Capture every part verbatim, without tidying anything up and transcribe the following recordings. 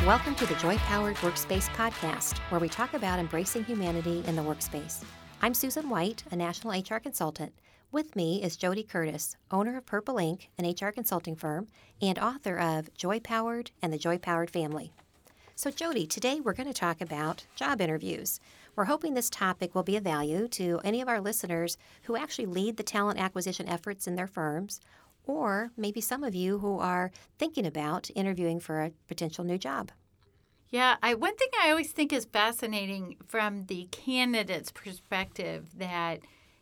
Welcome to the Joy-Powered Workspace podcast, where we talk about embracing humanity in the workspace. I'm Susan White, a national H R consultant. With me is Jody Curtis, owner of Purple Ink, an H R consulting firm, and author of Joy-Powered and the Joy-Powered Family. So Jody, today we're going to talk about job interviews. We're hoping this topic will be of value to any of our listeners who actually lead the talent acquisition efforts in their firms, or maybe some of you who are thinking about interviewing for a potential new job. Yeah, I, one thing I always think is fascinating from the candidate's perspective, that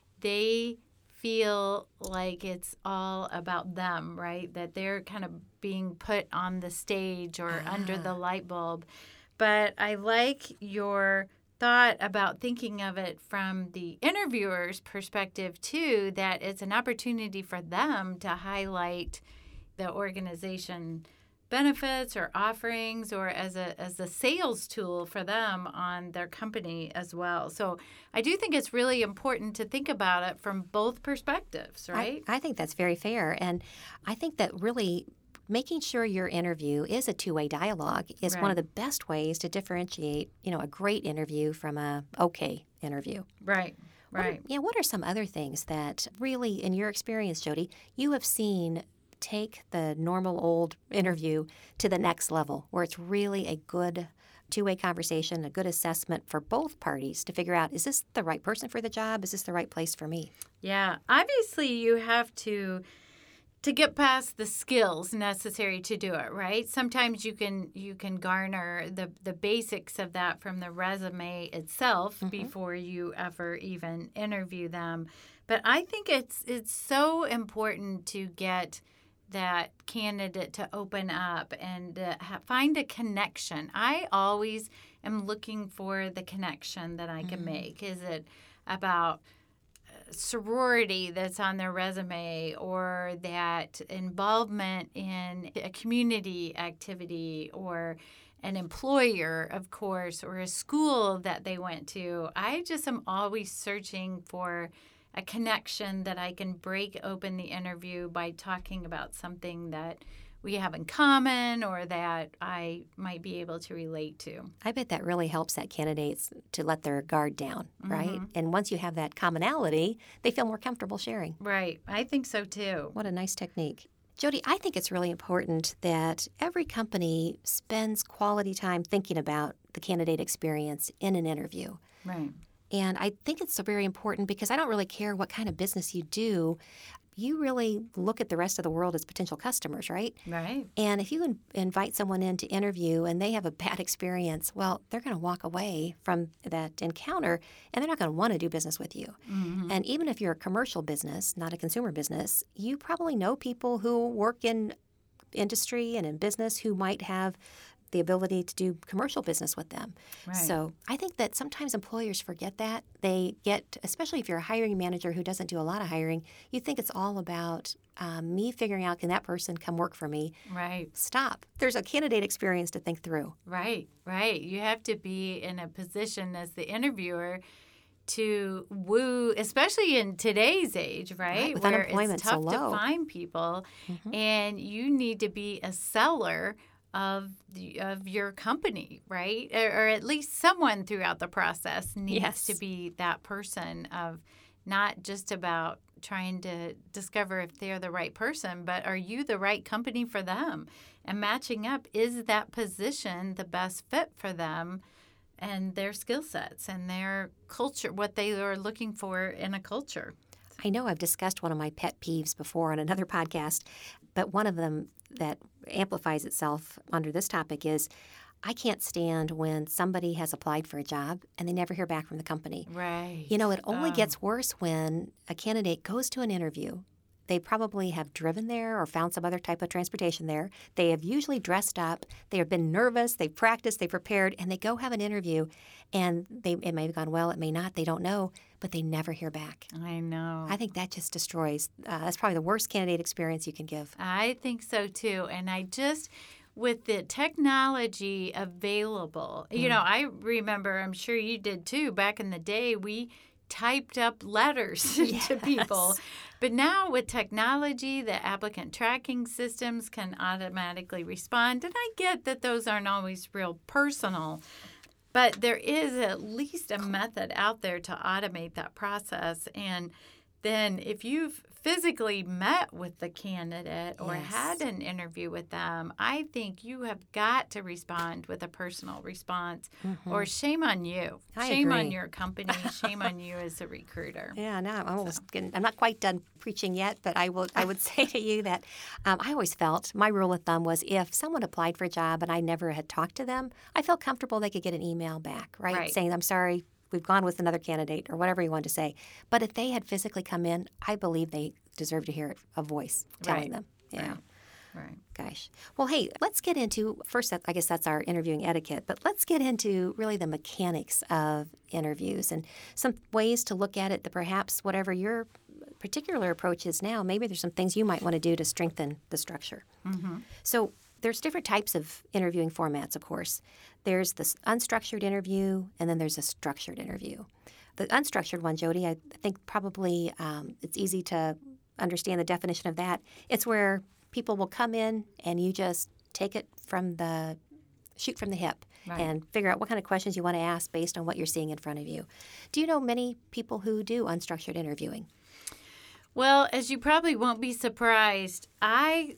they feel like it's all about them, right? That they're kind of being put on the stage or ah. under the light bulb. But I like your thought about thinking of it from the interviewer's perspective, too, that it's an opportunity for them to highlight the organization benefits or offerings, or as a as a sales tool for them on their company as well. So I do think it's really important to think about it from both perspectives, right? I, I think that's very fair. And I think that really making sure your interview is a two-way dialogue is Right. one of the best ways to differentiate, you know, a great interview from a okay interview. Right, right. What are, yeah, what are some other things that really, in your experience, Jody, you have seen take the normal old interview to the next level, where it's really a good two-way conversation, a good assessment for both parties to figure out, is this the right person for the job? Is this the right place for me? Yeah, obviously you have to to get past the skills necessary to do it, right? Sometimes you can you can garner the, the basics of that from the resume itself mm-hmm. before you ever even interview them. But I think it's it's so important to get that candidate to open up and uh, ha- find a connection. I always am looking for the connection that I can mm-hmm. make. Is it about sorority that's on their resume, or that involvement in a community activity, or an employer, of course, or a school that they went to? I just am always searching for a connection that I can break open the interview by talking about something that we have in common or that I might be able to relate to. I bet that really helps that candidates to let their guard down, right? Mm-hmm. And once you have that commonality, they feel more comfortable sharing. Right. I think so, too. What a nice technique. Jody, I think it's really important that every company spends quality time thinking about the candidate experience in an interview. Right. And I think it's so very important because I don't really care what kind of business you do. You really look at the rest of the world as potential customers, right? Right. And if you in- invite someone in to interview and they have a bad experience, well, they're going to walk away from that encounter and they're not going to want to do business with you. Mm-hmm. And even if you're a commercial business, not a consumer business, you probably know people who work in industry and in business who might have the ability to do commercial business with them. Right. So I think that sometimes employers forget that. They get, especially if you're a hiring manager who doesn't do a lot of hiring, you think it's all about um, me figuring out, can that person come work for me? Right. Stop. There's a candidate experience to think through. Right, right. You have to be in a position as the interviewer to woo, especially in today's age, right? Right, with where unemployment it's tough so low. to find people, Mm-hmm. and you need to be a seller of the, of your company, right? Or, or at least someone throughout the process needs Yes. to be that person of not just about trying to discover if they're the right person, but are you the right company for them? And matching up, is that position the best fit for them and their skill sets and their culture, what they are looking for in a culture? I know I've discussed one of my pet peeves before on another podcast, but one of them that amplifies itself under this topic is I can't stand when somebody has applied for a job and they never hear back from the company. Right. You know, it only Oh. gets worse when a candidate goes to an interview. They probably have driven there or found some other type of transportation there. They have usually dressed up. They have been nervous. They've practiced. They've prepared. And they go have an interview. And they, it may have gone well. It may not. They don't know. But they never hear back. I know. I think that just destroys. Uh, that's probably the worst candidate experience you can give. I think so, too. And I just, with the technology available, mm. you know, I remember, I'm sure you did, too, back in the day, we typed up letters Yes. to people. But now with technology, the applicant tracking systems can automatically respond. And I get that those aren't always real personal, but there is at least a method out there to automate that process. And then if you've physically met with the candidate or Yes. had an interview with them, I think you have got to respond with a personal response, Mhm. or shame on you. I shame on agree. your company. Shame on you as a recruiter. Yeah, no, I'm almost getting, I'm not quite done preaching yet, but I will. I would say to you that um, I always felt my rule of thumb was if someone applied for a job and I never had talked to them, I felt comfortable they could get an email back, right, Right. saying I'm sorry, we've gone with another candidate or whatever you wanted to say. But if they had physically come in, I believe they deserve to hear a voice telling Right. them. Yeah. Right. Right. Gosh. Well, hey, let's get into first, I guess that's our interviewing etiquette, but let's get into really the mechanics of interviews and some ways to look at it that perhaps whatever your particular approach is now, maybe there's some things you might want to do to strengthen the structure. Mm-hmm. So there's different types of interviewing formats, of course. There's this unstructured interview, and then there's a structured interview. The unstructured one, Jody, I think probably um, it's easy to understand the definition of that. It's where people will come in and you just take it from the, shoot from the hip Right. and figure out what kind of questions you want to ask based on what you're seeing in front of you. Do you know many people who do unstructured interviewing? Well, as you probably won't be surprised, I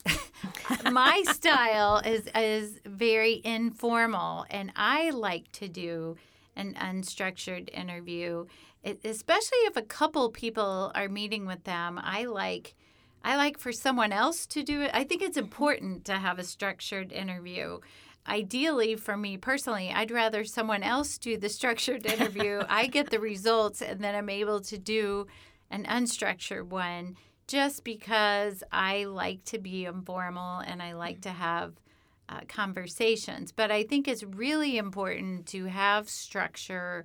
my style is is very informal, and I like to do an unstructured interview, it, especially if a couple people are meeting with them. I like I like for someone else to do it. I think it's important to have a structured interview. Ideally, for me personally, I'd rather someone else do the structured interview. I get the results, and then I'm able to do an unstructured one, just because I like to be informal and I like to have uh, conversations. But I think it's really important to have structure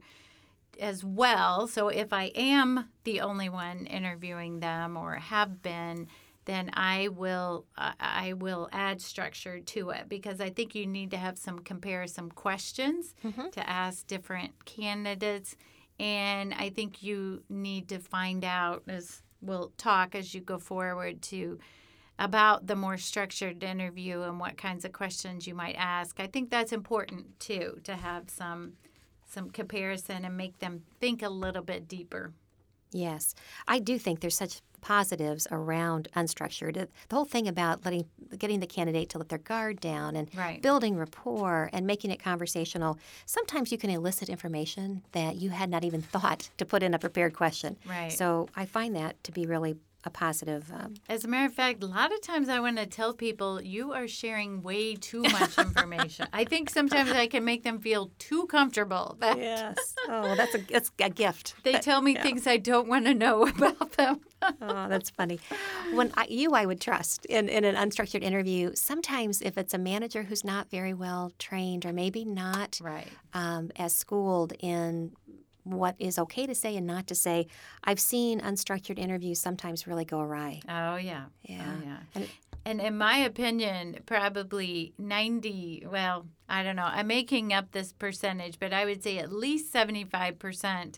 as well. So if I am the only one interviewing them or have been, then I will uh, I will add structure to it, because I think you need to have some comparison questions Mm-hmm. to ask different candidates. And I think you need to find out, as we'll talk as you go forward, to about the more structured interview and what kinds of questions you might ask. I think that's important too, to have some some comparison and make them think a little bit deeper. Yes, I do think there's such positives around unstructured. The whole thing about letting, getting the candidate to let their guard down and Right. building rapport and making it conversational. Sometimes you can elicit information that you had not even thought to put in a prepared question. Right. So I find that to be really a positive. Um, As a matter of fact, a lot of times I want to tell people, you are sharing way too much information. I think sometimes I can make them feel too comfortable. That yes. Oh, that's a that's a gift. They That- tell me yeah. things I don't want to know about them. Oh, that's funny. When I, you, I would trust in, in an unstructured interview. Sometimes, if it's a manager who's not very well trained or maybe not Right. um, as schooled in what is okay to say and not to say, I've seen unstructured interviews sometimes really go awry. Oh, yeah. Yeah. Oh, yeah. And- And in my opinion, probably ninety, well, I don't know, I'm making up this percentage, but I would say at least seventy-five percent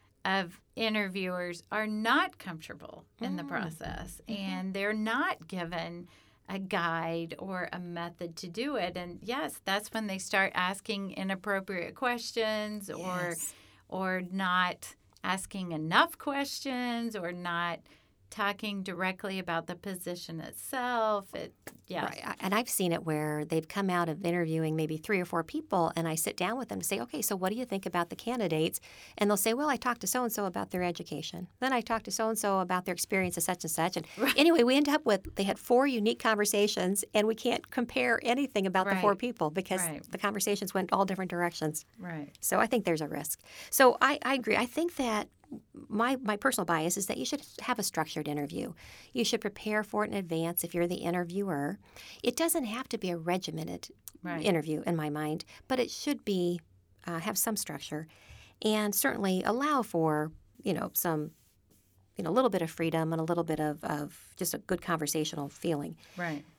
of interviewers are not comfortable in the Mm. process, Mhm. and they're not given a guide or a method to do it. And yes, that's when they start asking inappropriate questions, or Yes. or not asking enough questions, or not talking directly about the position itself. It, yeah. Right. I- And I've seen it where they've come out of interviewing maybe three or four people, and I sit down with them and say, okay, so what do you think about the candidates? And they'll say, well, I talked to so-and-so about their education. Then I talked to so-and-so about their experience as such and such. And anyway, we end up with, they had four unique conversations, and we can't compare anything about the four Right. people because Right. the conversations went all different directions. Right. So I think there's a risk. So I, I agree. I think that my my personal bias is that you should have a structured interview. You should prepare for it in advance if you're the interviewer. It doesn't have to be a regimented Right. interview in my mind, but it should be uh, have some structure, and certainly allow for you know some you know a little bit of freedom and a little bit of, of just a good conversational feeling. Right.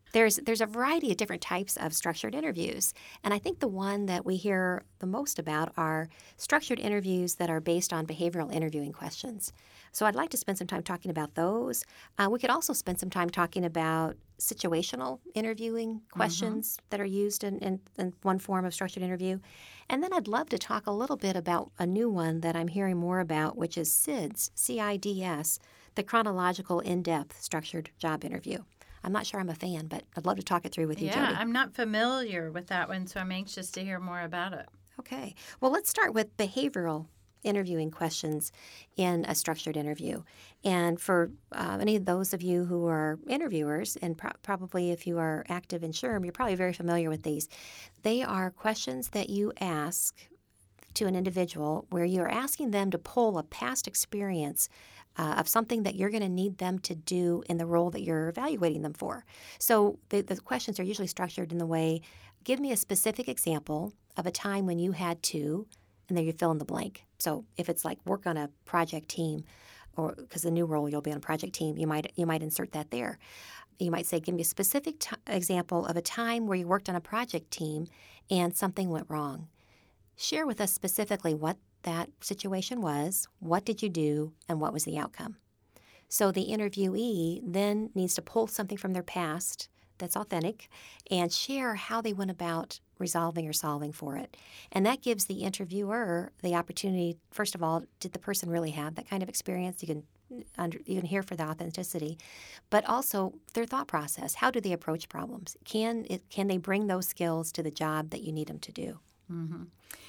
There's there's a variety of different types of structured interviews. And I think the one that we hear the most about are structured interviews that are based on behavioral interviewing questions. So I'd like to spend some time talking about those. Uh, we could also spend some time talking about situational interviewing questions mm-hmm. that are used in, in, in one form of structured interview. And then I'd love to talk a little bit about a new one that I'm hearing more about, which is C I D S, C I D S, the chronological in-depth structured job interview. I'm not sure I'm a fan, but I'd love to talk it through with you, yeah, Jody. Yeah, I'm not familiar with that one, so I'm anxious to hear more about it. Okay. Well, let's start with behavioral interviewing questions in a structured interview. And for uh, any of those of you who are interviewers, and pro- probably if you are active in SHRM, you're probably very familiar with these. They are questions that you ask to an individual where you're asking them to pull a past experience uh, of something that you're going to need them to do in the role that you're evaluating them for. So the, the questions are usually structured in the way, give me a specific example of a time when you had to, and then you fill in the blank. So if it's like work on a project team, or because the new role you'll be on a project team, you might you might insert that there. You might say, give me a specific t- example of a time where you worked on a project team and something went wrong. Share with us specifically what that situation was, what did you do, and what was the outcome. So the interviewee then needs to pull something from their past that's authentic and share how they went about resolving or solving for it. And that gives the interviewer the opportunity, first of all, did the person really have that kind of experience? You can under, you can hear for the authenticity, but also their thought process. How do they approach problems? Can it, can they bring those skills to the job that you need them to do? Mm-hmm.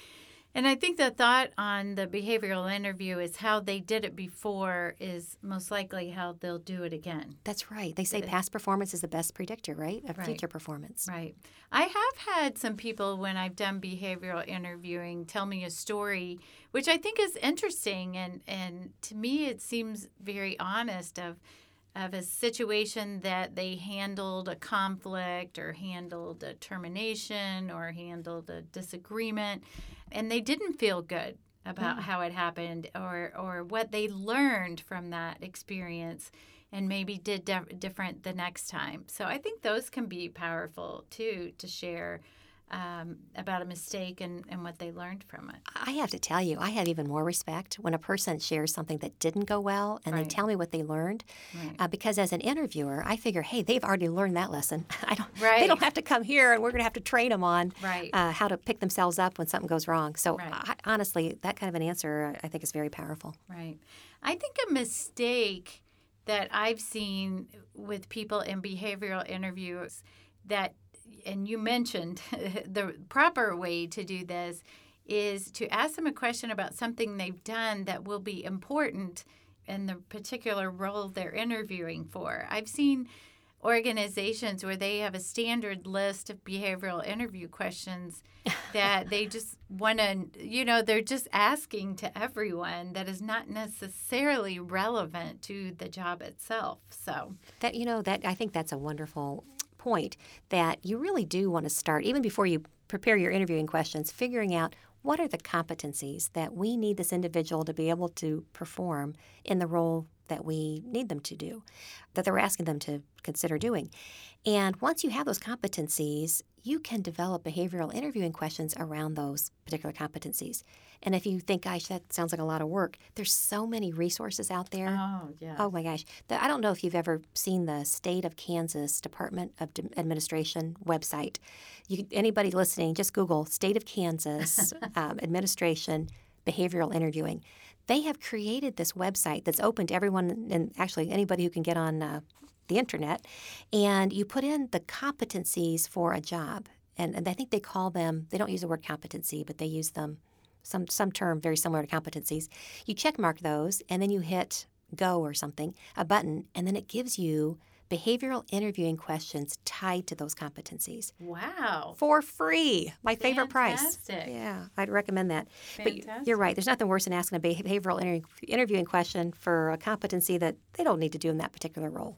And I think the thought on the behavioral interview is how they did it before is most likely how they'll do it again. That's right. They say past performance is the best predictor, right, of right. future performance. Right. I have had some people when I've done behavioral interviewing tell me a story, which I think is interesting. And, and to me, it seems very honest of of a situation that they handled a conflict or handled a termination or handled a disagreement, and they didn't feel good about mm. how it happened or, or what they learned from that experience and maybe did de- different the next time. So I think those can be powerful, too, to share um, about a mistake and, and what they learned from it. I have to tell you, I have even more respect when a person shares something that didn't go well and right. they tell me what they learned. Right. Uh, because as an interviewer, I figure, hey, they've already learned that lesson. I don't. Right. They don't have to come here and we're going to have to train them on right. uh, how to pick themselves up when something goes wrong. So right. I, honestly, that kind of an answer I think is very powerful. Right. I think a mistake that I've seen with people in behavioral interviews that and you mentioned the proper way to do this is to ask them a question about something they've done that will be important in the particular role they're interviewing for. I've seen organizations where they have a standard list of behavioral interview questions that they just want to, you know, they're just asking to everyone that is not necessarily relevant to the job itself. So that, you know, that I think that's a wonderful point that you really do want to start, even before you prepare your interviewing questions, figuring out what are the competencies that we need this individual to be able to perform in the role that we need them to do, that we're asking them to consider doing. And once you have those competencies, you can develop behavioral interviewing questions around those particular competencies. And if you think, gosh, that sounds like a lot of work, there's so many resources out there. Oh, yeah. Oh, my gosh. The, I don't know if you've ever seen the State of Kansas Department of D- Administration website. You, anybody listening, just Google State of Kansas um, Administration Behavioral Interviewing. They have created this website that's open to everyone and actually anybody who can get on uh, the internet. And you put in the competencies for a job. And, and I think they call them, they don't use the word competency, but they use them, some some term very similar to competencies. You check mark those, and then you hit go or something, a button, and then it gives you behavioral interviewing questions tied to those competencies. Wow. For free. My Fantastic. favorite price. Yeah, I'd recommend that. Fantastic. But you're right. There's nothing worse than asking a behavioral inter- interviewing question for a competency that they don't need to do in that particular role.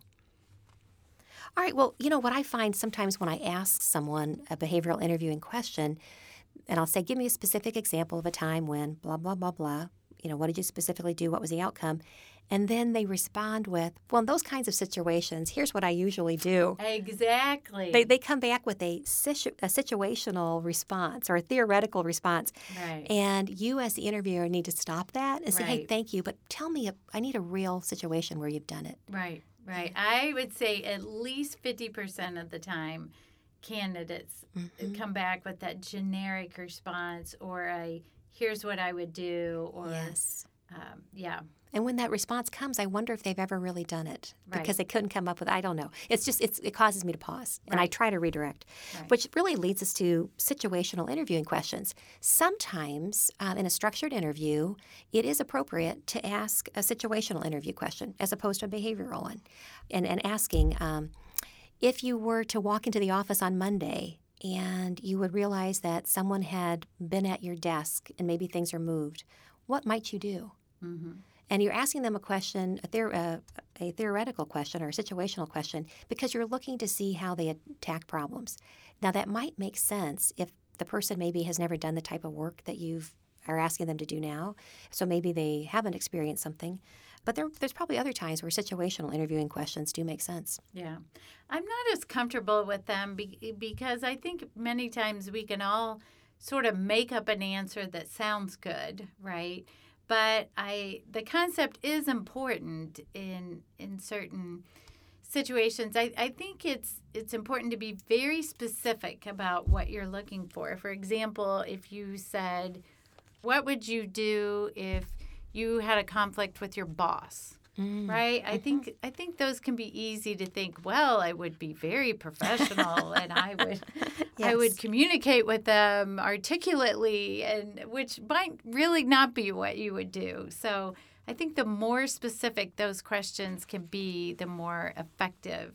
All right, well, you know what I find sometimes when I ask someone a behavioral interviewing question, and I'll say, give me a specific example of a time when blah, blah, blah, blah. You know, what did you specifically do? What was the outcome? And then they respond with, well, in those kinds of situations, here's what I usually do. Exactly. They, they come back with a, situ- a situational response or a theoretical response. Right. And you as the interviewer need to stop that and say, hey, Right. thank you, but tell me, a, I need a real situation where you've done it. Right, right. I would say at least fifty percent of the time, candidates Mm-hmm. come back with that generic response or a, here's what I would do, or, Yes. um, yeah. And when that response comes, I wonder if they've ever really done it Right. because they couldn't come up with, I don't know. It's just, it's, it causes me to pause and I Right. try to redirect, Right. which really leads us to situational interviewing questions. Sometimes um, in a structured interview, it is appropriate to ask a situational interview question as opposed to a behavioral one. And, and asking, um, if you were to walk into the office on Monday and you would realize that someone had been at your desk and maybe things are moved, what might you do? Mm-hmm. And you're asking them a question, a, theor- a, a theoretical question or a situational question, because you're looking to see how they attack problems. Now, that might make sense if the person maybe has never done the type of work that you've are asking them to do now, so maybe they haven't experienced something. But there, there's probably other times where situational interviewing questions do make sense. Yeah. I'm not as comfortable with them be- because I think many times we can all sort of make up an answer that sounds good, right? But I the concept is important in in certain situations. I, I think it's it's important to be very specific about what you're looking for. For example, if you said, what would you do if you had a conflict with your boss? Mm. Right? I Mm-hmm. think I think those can be easy to think, well, I would be very professional and I would I Yes. would communicate with them articulately, and which might really not be what you would do. So I think the more specific those questions can be, the more effective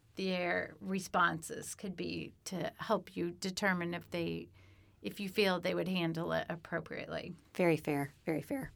their responses could be to help you determine if they if you feel they would handle it appropriately. Very fair, very fair.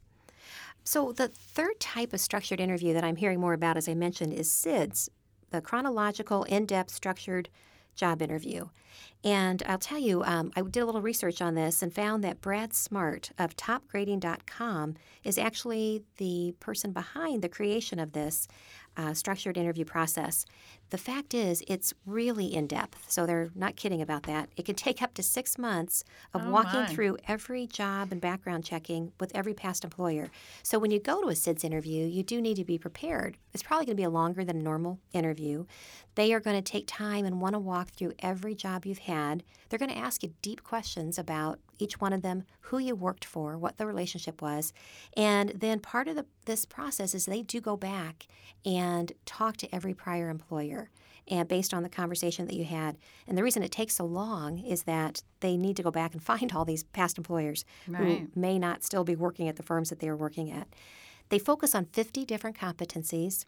So the third type of structured interview that I'm hearing more about, as I mentioned, is S I D S, the chronological, in-depth, structured job interview. And I'll tell you, um, I did a little research on this and found that Brad Smart of top grading dot com is actually the person behind the creation of this uh, structured interview process. The fact is, it's really in-depth, so they're not kidding about that. It can take up to six months of Oh, walking my. through every job and background checking with every past employer. So when you go to a S I D S interview, you do need to be prepared. It's probably going to be a longer than a normal interview. They are going to take time and want to walk through every job you've had. They're going to ask you deep questions about each one of them, who you worked for, what the relationship was. And then part of the, this process is they do go back and talk to every prior employer, and based on the conversation that you had. And the reason it takes so long is that they need to go back and find all these past employers Right. who may not still be working at the firms that they were working at. They focus on fifty different competencies,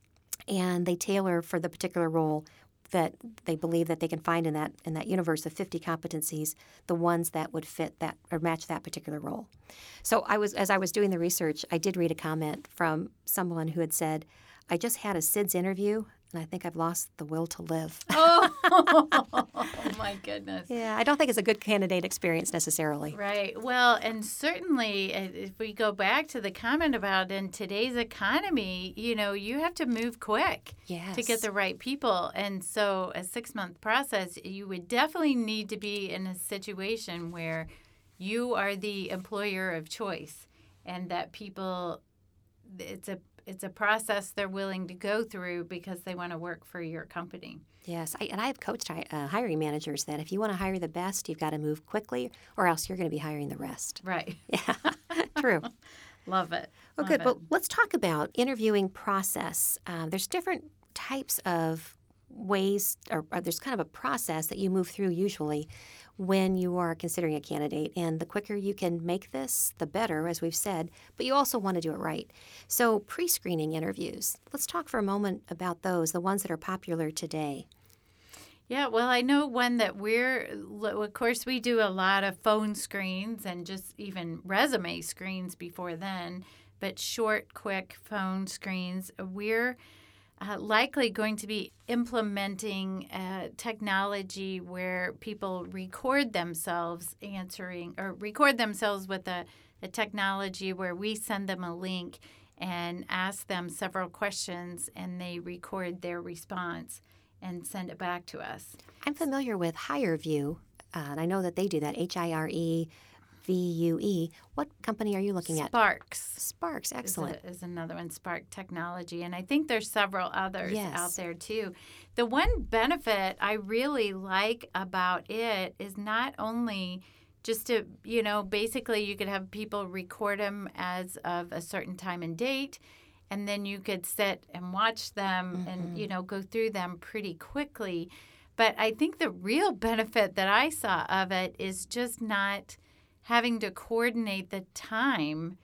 and they tailor for the particular role that they believe that they can find in that in that universe of fifty competencies, the ones that would fit that or match that particular role. So I was as I was doing the research, I did read a comment from someone who had said, I just had a S I D S interview, and I think I've lost the will to live. Oh, my goodness. Yeah, I don't think it's a good candidate experience necessarily. Right. Well, and certainly uh, if we go back to the comment about in today's economy, you know, you have to move quick Yes. to get the right people. And so a six-month process, you would definitely need to be in a situation where you are the employer of choice and that people, it's a it's a process they're willing to go through because they want to work for your company. Yes, I, and I have coached hi- uh, hiring managers that if you want to hire the best, you've got to move quickly, or else you're going to be hiring the rest. Right. Yeah, true. Love it. Well, Love good. it. Well, let's talk about interviewing process. Um, there's different types of ways, or, or there's kind of a process that you move through usually when you are considering a candidate. And the quicker you can make this, the better, as we've said, but you also want to do it right. So pre-screening interviews, let's talk for a moment about those, the ones that are popular today. Yeah, well, I know one that we're, of course, we do a lot of phone screens and just even resume screens before then, but short, quick phone screens. We're uh, likely going to be implementing uh, technology where people record themselves answering or record themselves with a, a technology where we send them a link and ask them several questions, and they record their response and send it back to us. I'm familiar with HireVue, uh, and I know that they do that, H I R E V U E. What company are you looking at? Sparks. Sparks, excellent. Is, a, is another one, Spark Technology. And I think there's several others Yes. out there too. The one benefit I really like about it is not only just to, you know, basically you could have people record them as of a certain time and date, and then you could sit and watch them mm-hmm. and, you know, go through them pretty quickly. But I think the real benefit that I saw of it is just not having to coordinate the time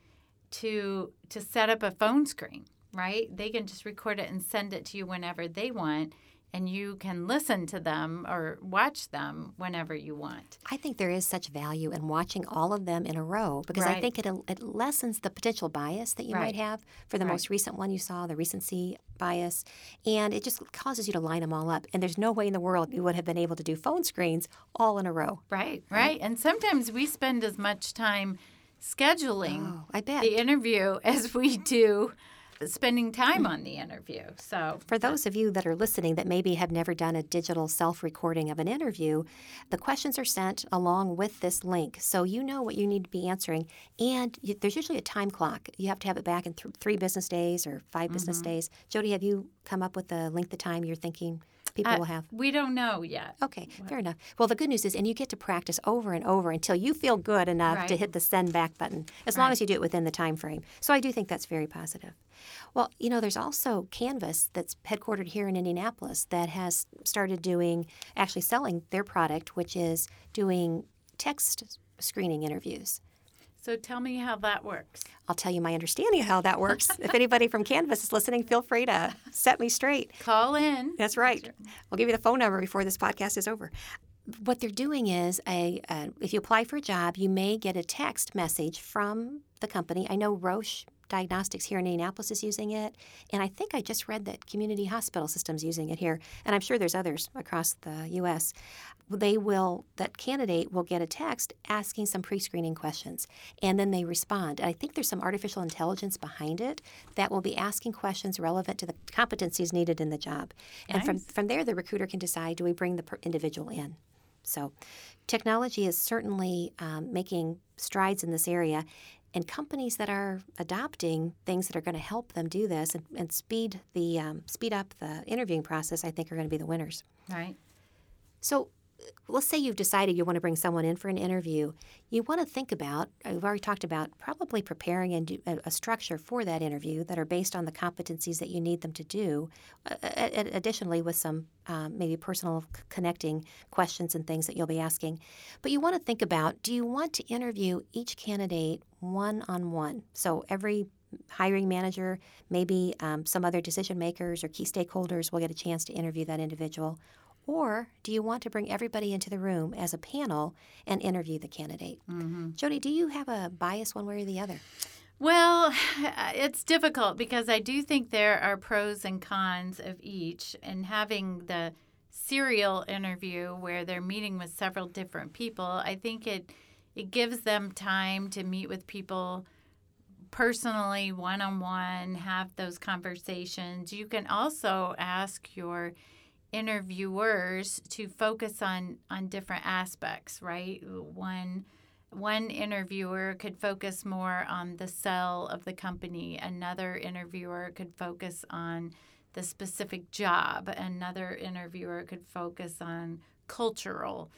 to to set up a phone screen, right? They can just record it and send it to you whenever they want, and you can listen to them or watch them whenever you want. I think there is such value in watching all of them in a row because Right. I think it, it lessens the potential bias that you Right. might have for the Right. most recent one you saw, the recency bias, and it just causes you to line them all up. And there's no way in the world you would have been able to do phone screens all in a row. Right, right. And sometimes we spend as much time scheduling Oh, I bet. the interview as we do spending time on the interview. So For those of you that are listening that maybe have never done a digital self-recording of an interview, the questions are sent along with this link. So you know what you need to be answering. And you, there's usually a time clock. You have to have it back in th- three business days or five mm-hmm. business days. Jody, have you come up with the length of time you're thinking people uh, will have? We don't know yet. Okay, what? Fair enough. Well, the good news is, and you get to practice over and over until you feel good enough right. to hit the send back button, as right. long as you do it within the time frame. So I do think that's very positive. Well, you know, there's also Canvas that's headquartered here in Indianapolis that has started doing, actually selling their product, which is doing text screening interviews. So tell me how that works. I'll tell you my understanding of how that works. If anybody from Canvas is listening, feel free to set me straight. Call in. That's right. I'll give you the phone number before this podcast is over. What they're doing is, a, uh, if you apply for a job, you may get a text message from the company. I know Roche Diagnostics here in Indianapolis is using it, and I think I just read that Community Hospital System's using it here, and I'm sure there's others across the U S They will, that candidate will get a text asking some pre-screening questions, and then they respond. And I think there's some artificial intelligence behind it that will be asking questions relevant to the competencies needed in the job. Nice. And from, from there, the recruiter can decide, do we bring the per- individual in? So technology is certainly um, making strides in this area. And companies that are adopting things that are going to help them do this and, and speed the um, speed up the interviewing process, I think, are going to be the winners. Right. So let's say you've decided you want to bring someone in for an interview. You want to think about, we've already talked about, probably preparing and do a, a structure for that interview that are based on the competencies that you need them to do, uh, additionally with some um, maybe personal c- connecting questions and things that you'll be asking. But you want to think about, do you want to interview each candidate one-on-one? So every hiring manager, maybe um, some other decision makers or key stakeholders will get a chance to interview that individual. Or do you want to bring everybody into the room as a panel and interview the candidate? Mm-hmm. Jody, do you have a bias one way or the other? Well, it's difficult because I do think there are pros and cons of each, and having the serial interview where they're meeting with several different people, I think it it gives them time to meet with people personally, one-on-one, have those conversations. You can also ask your interviewers to focus on on different aspects, right? One one interviewer could focus more on the sell of the company. Another interviewer could focus on the specific job. Another interviewer could focus on cultural,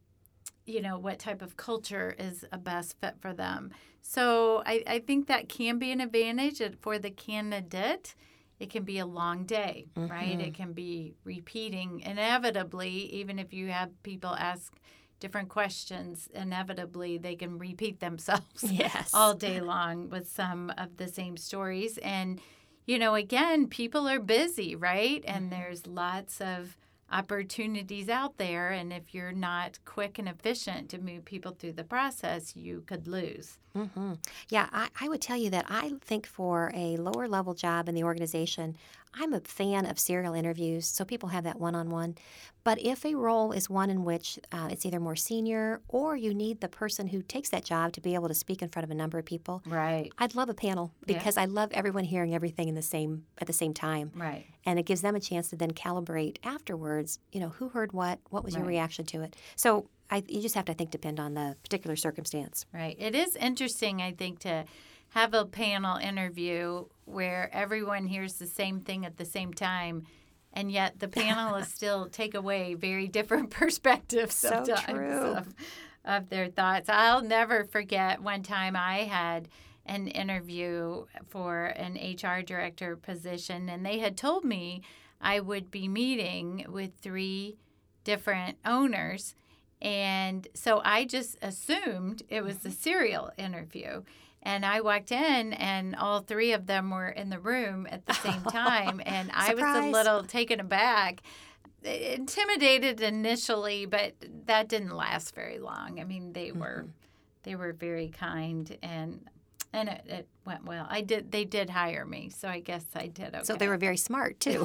you know, what type of culture is a best fit for them. So I, I think that can be an advantage for the candidate. It can be a long day, mm-hmm. right? It can be repeating inevitably, even if you have people ask different questions, inevitably they can repeat themselves yes. all day long with some of the same stories. And, you know, again, people are busy, right? And mm-hmm. there's lots of opportunities out there. And if you're not quick and efficient to move people through the process, you could lose. Mm-hmm. Yeah, I, I would tell you that I think for a lower level job in the organization, I'm a fan of serial interviews, so people have that one-on-one. But if a role is one in which uh, it's either more senior or you need the person who takes that job to be able to speak in front of a number of people, Right. I'd love a panel because Yeah. I love everyone hearing everything in the same at the same time. Right. And it gives them a chance to then calibrate afterwards, you know, who heard what, what was your Right. reaction to it. So I, you just have to, I think, depend on the particular circumstance. Right. It is interesting, I think, to have a panel interview where everyone hears the same thing at the same time, and yet the panelists still take away very different perspectives So sometimes true. Of, of their thoughts. I'll never forget one time I had an interview for an H R director position, and they had told me I would be meeting with three different owners. And so I just assumed it was a serial interview. And I walked in, and all three of them were in the room at the same time. And I was a Surprise. little taken aback, intimidated initially, but that didn't last very long. I mean, they were Mhm. they were very kind, and and it, it went well. I did they did hire me, so I guess I did okay. So they were very smart, too.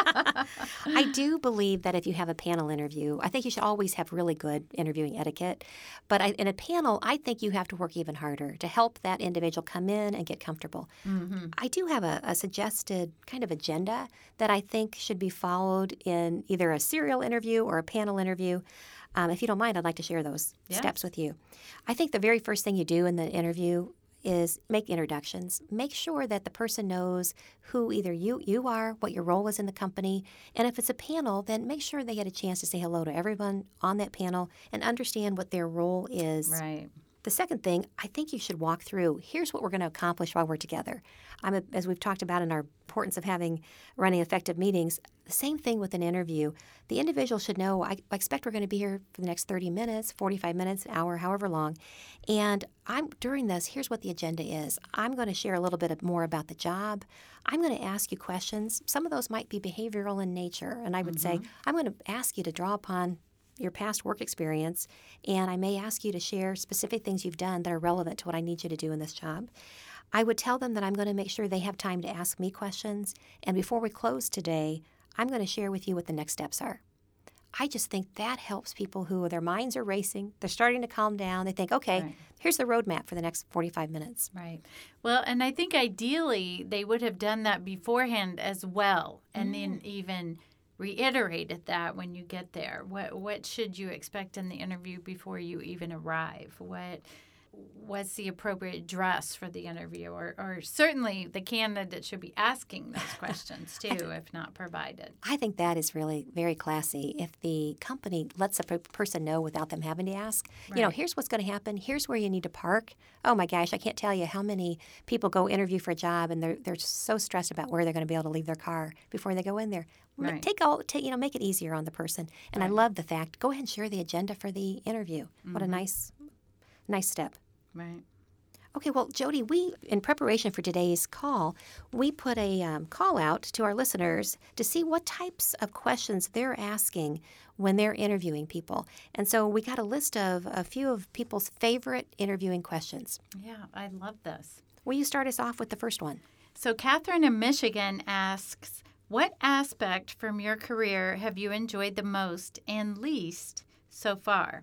I do believe that if you have a panel interview, I think you should always have really good interviewing etiquette. But I, in a panel, I think you have to work even harder to help that individual come in and get comfortable. Mm-hmm. I do have a, a suggested kind of agenda that I think should be followed in either a serial interview or a panel interview. Um, if you don't mind, I'd like to share those Yeah. steps with you. I think the very first thing you do in the interview is make introductions. Make sure that the person knows who either you, you are, what your role is in the company, and if it's a panel, then make sure they get a chance to say hello to everyone on that panel and understand what their role is. Right. The second thing, I think you should walk through, here's what we're going to accomplish while we're together. I'm a, as we've talked about in our importance of having running effective meetings, the same thing with an interview. The individual should know, I, I expect we're going to be here for the next thirty minutes, forty-five minutes, an hour, however long. And I'm during this, here's what the agenda is. I'm going to share a little bit more about the job. I'm going to ask you questions. Some of those might be behavioral in nature. And I would say, I'm going to ask you to draw upon your past work experience, and I may ask you to share specific things you've done that are relevant to what I need you to do in this job. I would tell them that I'm going to make sure they have time to ask me questions, and before we close today, I'm going to share with you what the next steps are. I just think that helps people who their minds are racing, they're starting to calm down, they think, okay, Right. here's the roadmap for the next forty-five minutes. Right. Well, and I think ideally they would have done that beforehand as well, and then even reiterated that when you get there. What what should you expect in the interview before you even arrive? What what's the appropriate dress for the interview? Or, or certainly the candidate should be asking those questions too, if not provided. I think that is really very classy. If the company lets a per- person know without them having to ask, you know, Right. here's what's going to happen. Here's where you need to park. Oh my gosh, I can't tell you how many people go interview for a job and they're they're so stressed about where they're going to be able to leave their car before they go in there. Ma- Right. Take all, take, you know, make it easier on the person. And I Right. love the fact. Go ahead and share the agenda for the interview. What a Mhm. nice, nice step. Right. Okay, well, Jody, we, in preparation for today's call, we put a um, call out to our listeners to see what types of questions they're asking when they're interviewing people. And so we got a list of a few of people's favorite interviewing questions. Yeah, I love this. Will you start us off with the first one? So Catherine in Michigan asks, what aspect from your career have you enjoyed the most and least so far?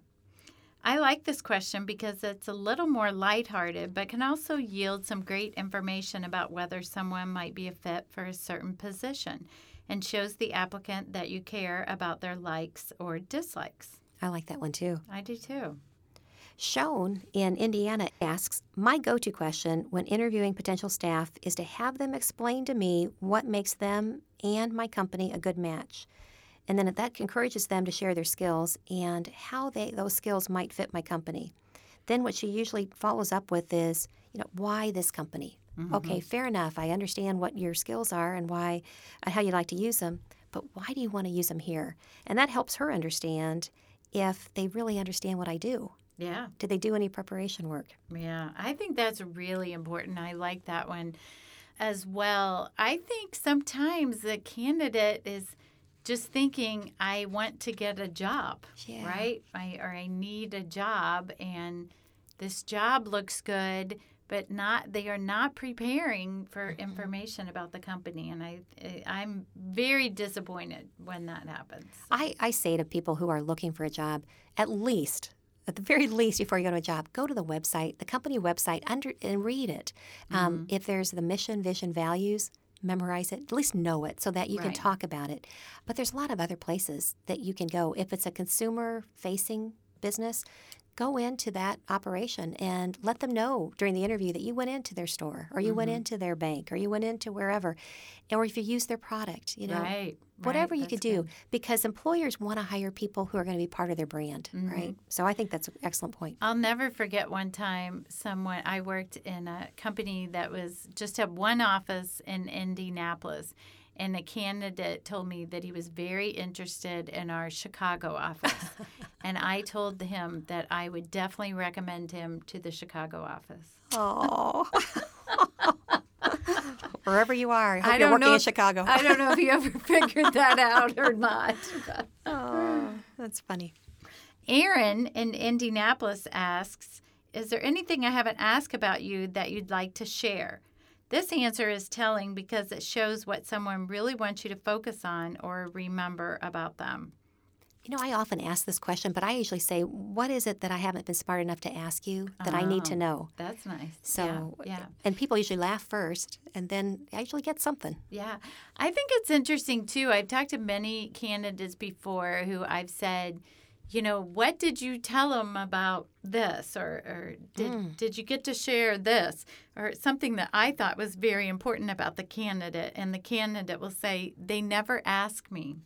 I like this question because it's a little more lighthearted, but can also yield some great information about whether someone might be a fit for a certain position and shows the applicant that you care about their likes or dislikes. I like that one too. I do too. Sean in Indiana asks, my go-to question when interviewing potential staff is to have them explain to me what makes them and my company a good match. And then that encourages them to share their skills and how they those skills might fit my company. Then what she usually follows up with is, you know, why this company? Mm-hmm. Okay, fair enough. I understand what your skills are and why, and how you like to use them, but why do you want to use them here? And that helps her understand if they really understand what I do. Yeah. Did they do any preparation work? Yeah, I think that's really important. I like that one as well. I think sometimes the candidate is just thinking I want to get a job, Yeah. right? I, or I need a job, and this job looks good, but not they are not preparing for Mm-hmm. information about the company, and I I'm very disappointed when that happens. I, I say to people who are looking for a job, at least, at the very least, before you go to a job, go to the website, the company website, under and read it. Um, Mm-hmm. if there's the mission, vision, values, memorize it, at least know it so that you can Right. talk about it. But there's a lot of other places that you can go. If it's a consumer-facing business, go into that operation and let them know during the interview that you went into their store or you went Mm-hmm. into their bank or you went into wherever, or if you use their product, you know, Right. whatever right, you could that's do, good. because employers want to hire people who are going to be part of their brand, Mm-hmm. right? So I think that's an excellent point. I'll never forget one time someone I worked in a company that was just had one office in Indianapolis, and a candidate told me that he was very interested in our Chicago office. And I told him that I would definitely recommend him to the Chicago office. Oh. Wherever you are, I hope I you're don't working know in if- Chicago. I don't know if you ever figured that out or not. but- Oh, that's funny. Aaron in Indianapolis asks, is there anything I haven't asked about you that you'd like to share? This answer is telling because it shows what someone really wants you to focus on or remember about them. You know, I often ask this question, but I usually say, what is it that I haven't been smart enough to ask you that I need to Oh. know? That's nice. So, yeah, yeah. and people usually laugh first, and then I usually get something. Yeah. I think it's interesting, too. I've talked to many candidates before who I've said, you know, what did you tell them about this? Or, or did, Mm. did you get to share this? Or something that I thought was very important about the candidate. And the candidate will say, they never asked me.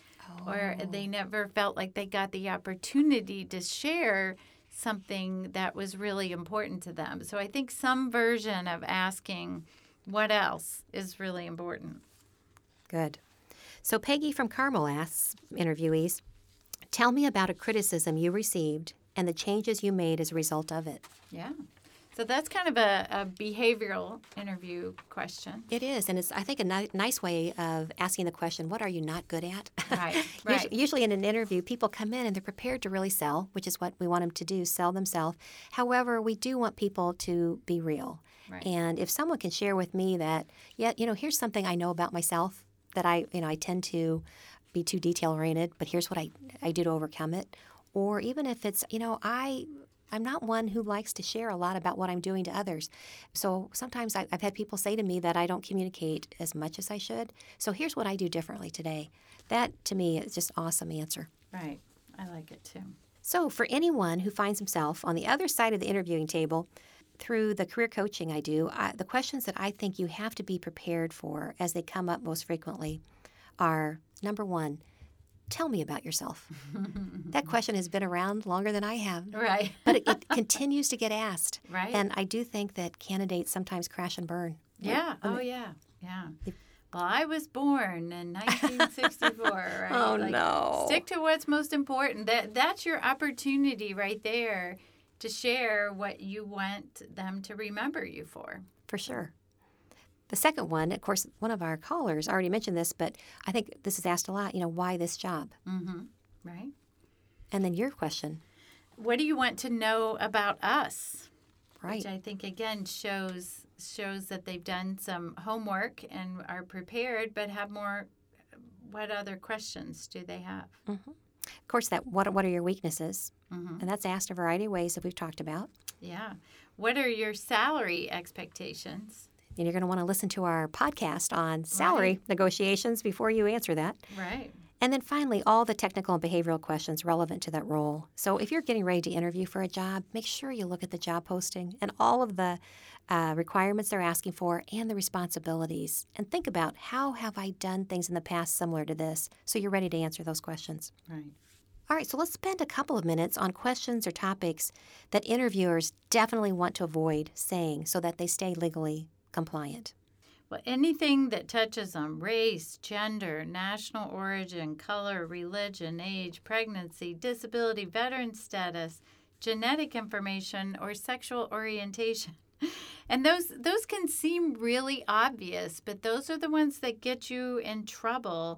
Or they never felt like they got the opportunity to share something that was really important to them. So I think some version of asking what else is really important. Good. So Peggy from Carmel asks interviewees, tell me about a criticism you received and the changes you made as a result of it. Yeah. So that's kind of a, a behavioral interview question. It is, and it's, I think, a ni- nice way of asking the question, what are you not good at? Right, Usu- right. Usually in an interview, people come in and they're prepared to really sell, which is what we want them to do, sell themselves. However, we do want people to be real. Right. And if someone can share with me that, yeah, you know, here's something I know about myself that I, you know, I tend to be too detail-oriented, but here's what I, I do to overcome it. Or even if it's, you know, I... I'm not one who likes to share a lot about what I'm doing to others. So sometimes I, I've had people say to me that I don't communicate as much as I should. So here's what I do differently today. That, to me, is just an awesome answer. Right. I like it too. So for anyone who finds himself on the other side of the interviewing table, through the career coaching I do, I, the questions that I think you have to be prepared for as they come up most frequently are, number one, tell me about yourself. That question has been around longer than I have. Right. But it, it continues to get asked. Right. And I do think that candidates sometimes crash and burn. Yeah. Oh, yeah. Yeah. Well, I was born in nineteen sixty-four, right? Oh, Like, no. Stick to what's most important. That That's your opportunity right there to share what you want them to remember you for. For sure. The second one, of course, one of our callers already mentioned this, but I think this is asked a lot, you know, why this job? Mm-hmm. Right. And then your question, What do you want to know about us? right? Which I think, again, shows shows that they've done some homework and are prepared, but have more, what other questions do they have? Mm-hmm. Of course, that what, what are your weaknesses? Mm-hmm. And that's asked a variety of ways that we've talked about. Yeah. What are your salary expectations? And you're going to want to listen to our podcast on salary negotiations before you answer that. Right. And then finally, all the technical and behavioral questions relevant to that role. So if you're getting ready to interview for a job, make sure you look at the job posting and all of the uh, requirements they're asking for and the responsibilities. And think about, how have I done things in the past similar to this? So you're ready to answer those questions. Right. All right, so let's spend a couple of minutes on questions or topics that interviewers definitely want to avoid saying so that they stay legally compliant. Well, anything that touches on race, gender, national origin, color, religion, age, pregnancy, disability, veteran status, genetic information, or sexual orientation. And those those can seem really obvious, but those are the ones that get you in trouble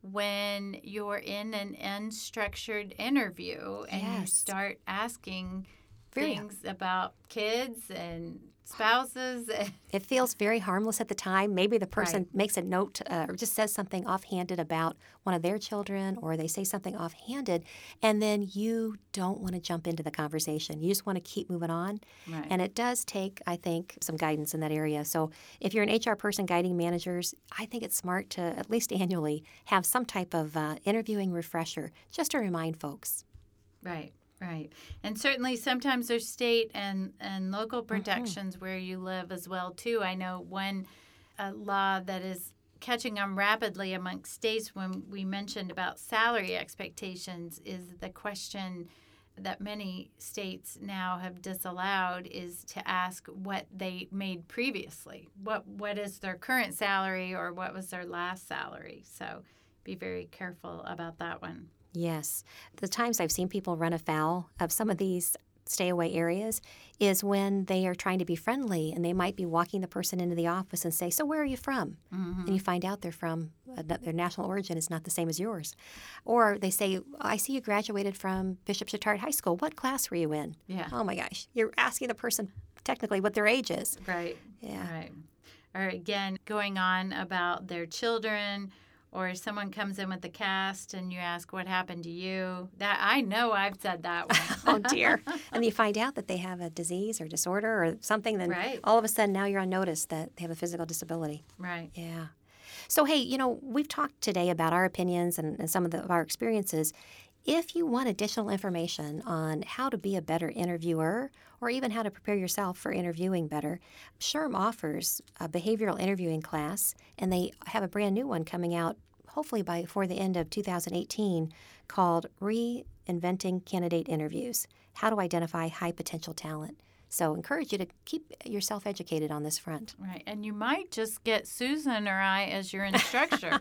when you're in an unstructured interview and you Yes. start asking Very- things about kids and spouses. It feels very harmless at the time. Maybe the person Right. makes a note uh, or just says something offhanded about one of their children, or they say something offhanded, and then you don't want to jump into the conversation. You just want to keep moving on. Right. And it does take, I think, some guidance in that area. So if you're an H R person guiding managers, I think it's smart to at least annually have some type of uh, interviewing refresher just to remind folks. Right, right. And certainly sometimes there's state and, and local protections where you live as well, too. I know one uh, law that is catching on rapidly amongst states when we mentioned about salary expectations is the question that many states now have disallowed is to ask what they made previously. What What is their current salary or what was their last salary? So be very careful about that one. Yes. The times I've seen people run afoul of some of these stay away areas is when they are trying to be friendly and they might be walking the person into the office and say, "So where are you from?" Mm-hmm. And you find out they're from, uh, their national origin is not the same as yours. Or they say, "I see you graduated from Bishop Chatard High School. What class were you in?" Yeah. Oh my gosh. You're asking the person technically what their age is. Right. Yeah. Right. Or again, going on about their children, or someone comes in with the cast and you ask what happened to you. That I know I've said that one. Oh dear. And you find out that they have a disease or disorder or something, then Right. all of a sudden now you're on notice that they have a physical disability. Right. Yeah. So, hey, you know, we've talked today about our opinions and, and some of, the, of our experiences. If you want additional information on how to be a better interviewer or even how to prepare yourself for interviewing better, SHRM offers a behavioral interviewing class, and they have a brand new one coming out hopefully by before the end of two thousand eighteen called Reinventing Candidate Interviews, How to Identify High Potential Talent. So encourage you to keep yourself educated on this front. Right. And you might just get Susan or I as your instructor.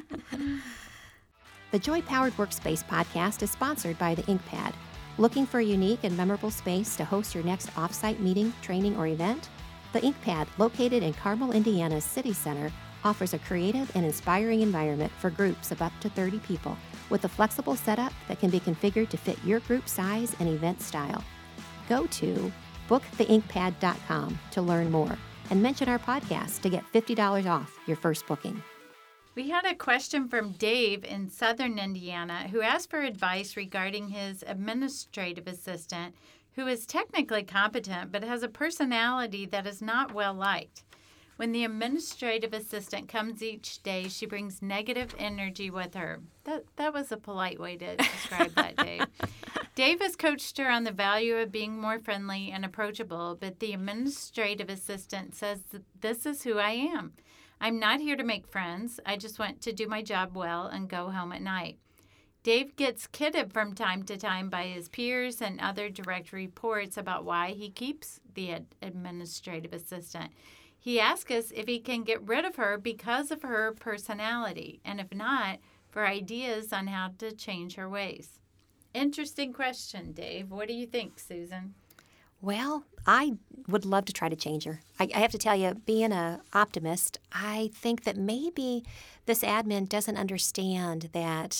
The Joy Powered Workspace podcast is sponsored by the InkPad. Looking for a unique and memorable space to host your next offsite meeting, training, or event? The InkPad, located in Carmel, Indiana's City Center, offers a creative and inspiring environment for groups of up to thirty people with a flexible setup that can be configured to fit your group size and event style. Go to book the inkpad dot com to learn more and mention our podcast to get fifty dollars off your first booking. We had a question from Dave in southern Indiana who asked for advice regarding his administrative assistant, who is technically competent but has a personality that is not well liked. When the administrative assistant comes each day, she brings negative energy with her. That that was a polite way to describe that, Dave. Dave has coached her on the value of being more friendly and approachable, but the administrative assistant says that this is who I am. I'm not here to make friends. I just want to do my job well and go home at night. Dave gets kidded from time to time by his peers and other direct reports about why he keeps the ad- administrative assistant. He asks us if he can get rid of her because of her personality, and if not, for ideas on how to change her ways. Interesting question, Dave. What do you think, Susan? Well, I would love to try to change her. I, I have to tell you, being an optimist, I think that maybe this admin doesn't understand that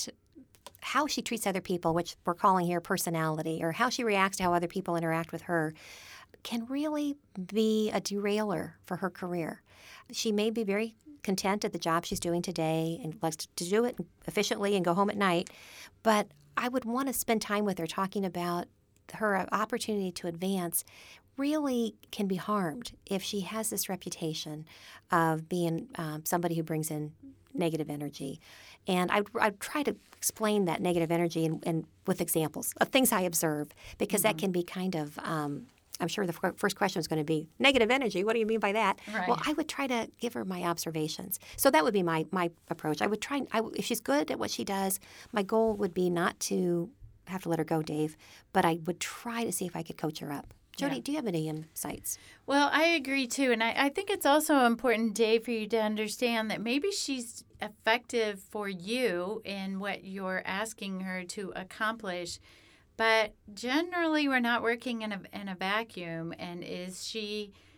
how she treats other people, which we're calling here personality, or how she reacts to how other people interact with her, can really be a derailer for her career. She may be very content at the job she's doing today and likes to do it efficiently and go home at night, but I would want to spend time with her talking about her opportunity to advance really can be harmed if she has this reputation of being um, somebody who brings in negative energy. And I'd, I'd try to explain that negative energy and, and with examples of things I observe, because mm-hmm. that can be kind of, um, I'm sure the f- first question is going to be, negative energy, what do you mean by that? Right. Well, I would try to give her my observations. So that would be my, my approach. I would try, I, if she's good at what she does, my goal would be not to have to let her go, Dave, but I would try to see if I could coach her up. Jody, Yeah. do you have any insights? Well, I agree too. And I, I think it's also important, Dave, for you to understand that maybe she's effective for you in what you're asking her to accomplish. But generally, we're not working in a, in a vacuum. And is she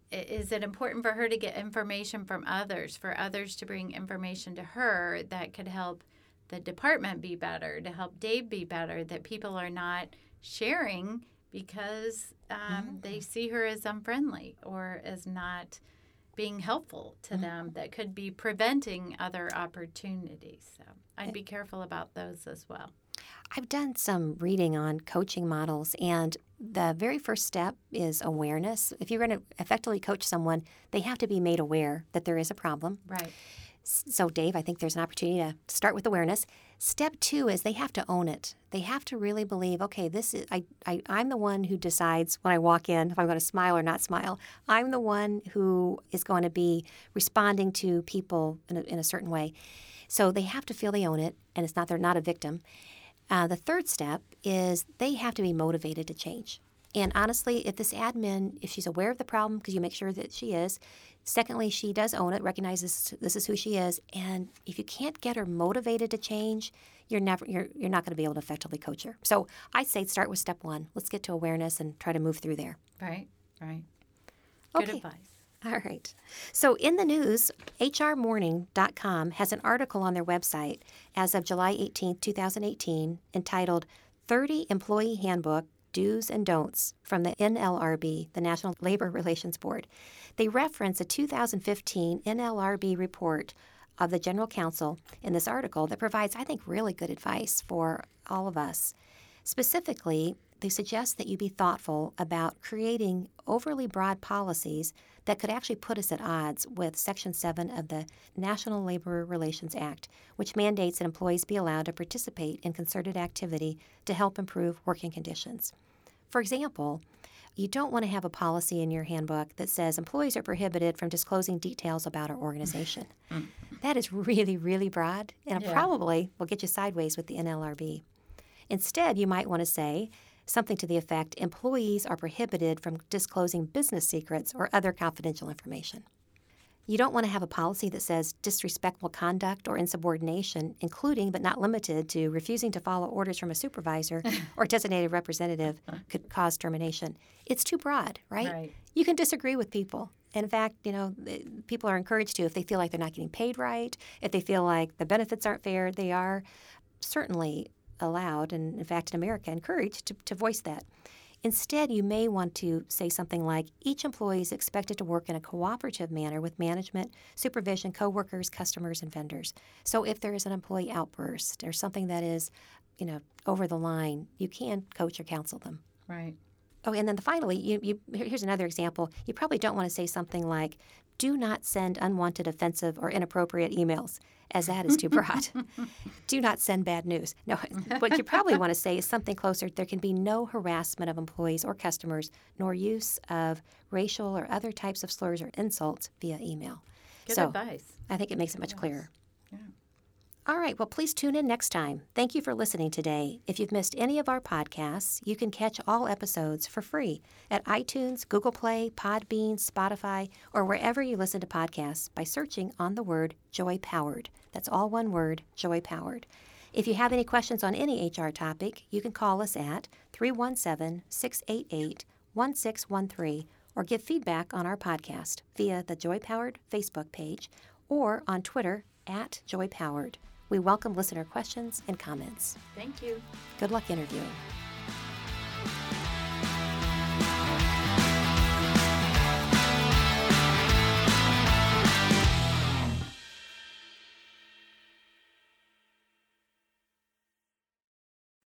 is it important for her to get information from others, for others to bring information to her that could help the department be better, to help Dave be better, that people are not sharing because um, mm-hmm. they see her as unfriendly or as not being helpful to mm-hmm. them, that could be preventing other opportunities. So I'd be careful about those as well. I've done some reading on coaching models, and the very first step is awareness. If you're going to effectively coach someone, they have to be made aware that there is a problem. Right. So, Dave, I think there's an opportunity to start with awareness. Step two is they have to own it. They have to really believe, okay, this is I, I, I'm the one who decides when I walk in if I'm going to smile or not smile. I'm the one who is going to be responding to people in a, in a certain way. So they have to feel they own it, and it's not they're not a victim. Uh, the third step is they have to be motivated to change. And honestly, if this admin, if she's aware of the problem, because you make sure that she is, secondly, she does own it, recognizes this is who she is, and if you can't get her motivated to change, you're never you're you're not going to be able to effectively coach her. So I'd say start with step one. Let's get to awareness and try to move through there. Right, right. Good Okay. advice. All right. So in the news, H R morning dot com has an article on their website as of July eighteenth, twenty eighteen, entitled thirty Employee Handbook Do's and Don'ts from the N L R B, the National Labor Relations Board. They reference a two thousand fifteen N L R B report of the General Counsel in this article that provides, I think, really good advice for all of us. Specifically, they suggest that you be thoughtful about creating overly broad policies that could actually put us at odds with Section seven of the National Labor Relations Act, which mandates that employees be allowed to participate in concerted activity to help improve working conditions. For example, you don't want to have a policy in your handbook that says employees are prohibited from disclosing details about our organization. That is really, really broad, and Yeah. probably will get you sideways with the N L R B. Instead, you might want to say something to the effect, employees are prohibited from disclosing business secrets or other confidential information. You don't want to have a policy that says disrespectful conduct or insubordination, including but not limited to refusing to follow orders from a supervisor or designated representative, could cause termination. It's too broad, right? Right. You can disagree with people. In fact, you know, people are encouraged to, if they feel like they're not getting paid right, if they feel like the benefits aren't fair, they are certainly allowed, and in fact in America encouraged, to, to voice that. Instead, you may want to say something like, each employee is expected to work in a cooperative manner with management, supervision, coworkers, customers, and vendors. So if there is an employee outburst or something that is, you know, over the line, you can coach or counsel them. Right. Oh, and then finally, you, you, here's another example. You probably don't want to say something like, do not send unwanted, offensive, or inappropriate emails, as that is too broad. Do not send bad news. No, what you probably want to say is something closer. There can be no harassment of employees or customers, nor use of racial or other types of slurs or insults via email. Good so advice. I think it makes it much Yes. clearer. Yeah. All right, well, please tune in next time. Thank you for listening today. If you've missed any of our podcasts, you can catch all episodes for free at iTunes, Google Play, Podbean, Spotify, or wherever you listen to podcasts by searching on the word Joy Powered. That's all one word, Joy Powered. If you have any questions on any H R topic, you can call us at three one seven, six eight eight, one six one three or give feedback on our podcast via the Joy Powered Facebook page or on Twitter at Joy Powered. We welcome listener questions and comments. Thank you. Good luck interviewing.